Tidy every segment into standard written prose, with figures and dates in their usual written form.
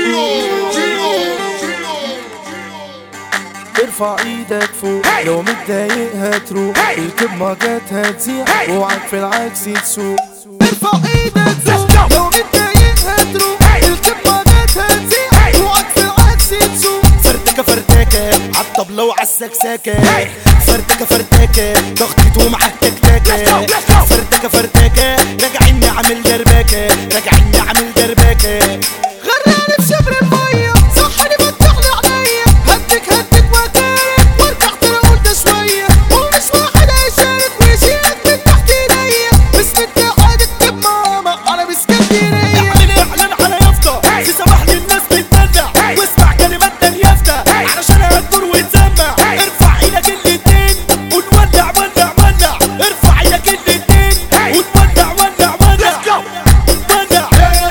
ارفع ايدك فوق لو متضايق هتروح الكلمة جت هتزيع وعك في العكس تسوق. ارفع ايدك فوق لو متضايق هتروح الكلمة جت هتزيع وعك في العكس تسوق. فرتكة فرتكة عالطبلة وعالسكسكة، فرتكة فرتكة ضغطت ومعاك تكتكة، فرتكة فرتكة راجعين نعمل دربكة، راجعين نعمل دربكة. غرقاني في شبر المية صحني فتحلي عليا، هدك وكارك وارجع ترى قلت شوية، ومش واحد هيشارك ويشيلك من تحت ايديا. باسم اتحاد الكب ماما انا باسكندرية. اعمل اعلان على يافطة في صباح للناس بتدلع، واسمع كلمات اليافطة علشان هتدور وتسمع. ارفع ايدك الاتنين ونولع ولع ولع، ارفع ايدك الاتنين ونولع ولع ولع ولع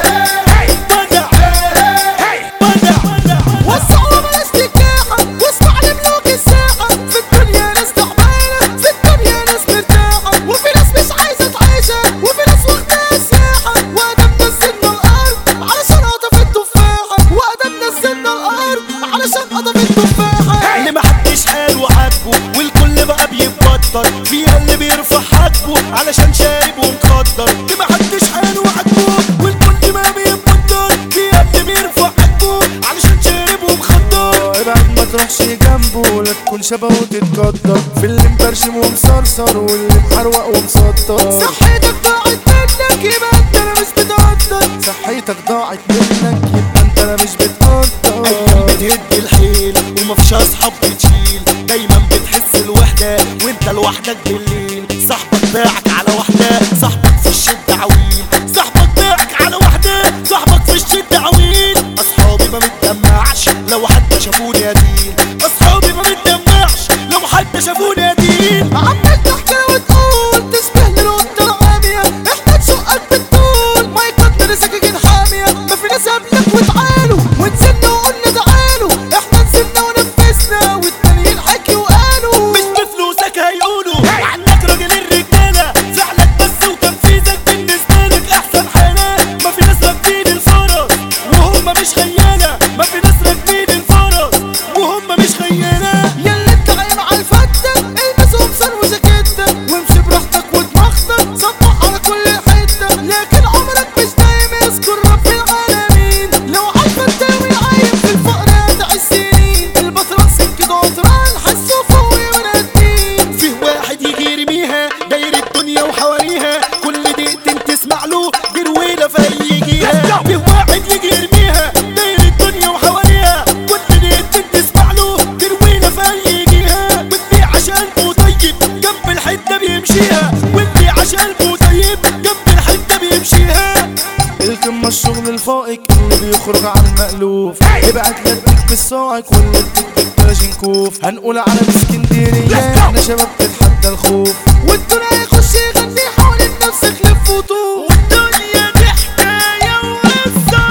ولع. وسع وبلاش تكاحة واسمع لملوك الساحة، في الدنيا ناس تعبانة في الدنيا ناس مرتاحة، وفي ناس مش عايزة تعيشها وفي ناس واخداها سياحة. وادم نزلنا الارض علشان قطف التفاحة، وادم نزلنا الارض علشان قطف التفاحة. اللي محدش قال وعاتبه والكل بقى بيتبطر، فيها اللي بيرفع حاجبه علشان شارب ومخدر. اللي محدش قال وعاتبه والكل ما بيتبطر، فيها اللي بيرفع حاجبه علشان شارب ومخدر. ابعد ما تروحش جنبه لا تكون شبهه وتتقدر، في اللي مبرشم ومصرصر واللي محروق ومسطر. صحتك ضاعت منك يبقى انت انا مش بتقدر، صحتك ضاعت منك يبقى انت انا مش بتقدر. ايام بتهد الحيل ومفيش اصحاب بتشيل، دايما بتحس الوحدة وانت لوحدك بالليل. صاحبك باعك على واحدة، صاحبك في الشدة عويل، صاحبك باعك على واحدة، صاحبك في الشدة عويل. اصحابي ما بتدمعش لو حتى شافوني يتيم، اصحابي ما بتدمعش لو حتى شافوني يتيم. عمال تحكي وتقول تشبه للقطة العامية، احنا تشقك بالطول ما يقدر سكاكين حامية. ما في ناس قبلك وتعالوا ونزلنا وقلنا تعالوا، احنا نزلنا ونفذنا والتانيين حكي وقالوا. مش بفلوسك هيقولوا عنك راجل الرجالة، فعلك بس وتنفيذك بالنسبة لك احسن حالة. ما في ناس راكبين الفرس وهم مش خيانة، ما في ناس راكبين الفرس وهم مش خيانة. ياللي انت قايم على الفتة البس قمصان وجاكيتة وامشي براحتك ودماغتك، صبح على كل حتة، لكن عمرك مش دايم اذكر رب العالمين. لو عارفة انت عايم في الفقر هتعيش سنين، البطران سكة قطران حسوا فوق ونادين. فيه واحد يجي يرميها داير الدنيا وحواليها، كل دقيقتين تسمع له جرويلة فيجيها. فيه واحد يجي يرميها داير الدنيا وحواليها، كل دقيقتين تسمع له جرويلة فيجيها. واللي عشان طيب جنب الحتة بيمشيها، واللي عشان طيب جنب الحتة بيمشيها. الكلمة الشغل الفائق اللي بيخرج عن المألوف، ابعت لديك بالصاعق واللي اديك بالكلاشينكوف. هنقول على اسكندرية احنا شباب تتحدى الخوف، والدنيا يخش يغني حوالين نفسك لف وطوف. والدنيا دي حكاية وقصة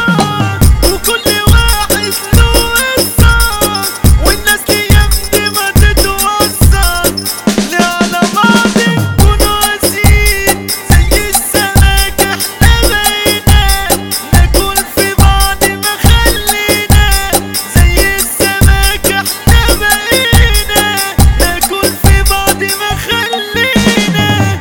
وكل واحد له قصة، والناس دي يمدي ما تتوصل على بعض نكونوا قاسيين زي السمك. احنا بقينا ناكل في بعض ما خلينا زي السمك، احنا بقينا ناكل في بعض ما خلينا.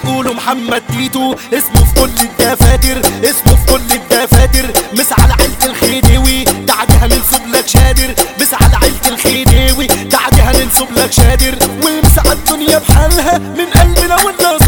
بيقولوا محمد تيتو، اسمه في كل الدفاتر، اسمه في كل الدفاتر. مس على عيلة الخديوي بعدها ننصب لك شادر، مس على عيلة الخديوي بعدها ننصب لك شادر. والمس على الدنيا بحالها من قلبنا والناس